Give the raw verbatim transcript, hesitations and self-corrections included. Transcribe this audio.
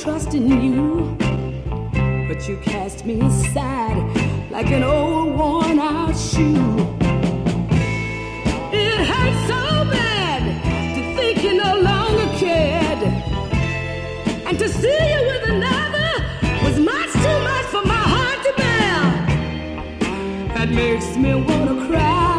trust in you, but you cast me aside like an old worn-out shoe. It hurts so bad to think you no longer cared, and to see you with another was much too much for my heart to bear. That makes me wanna cry.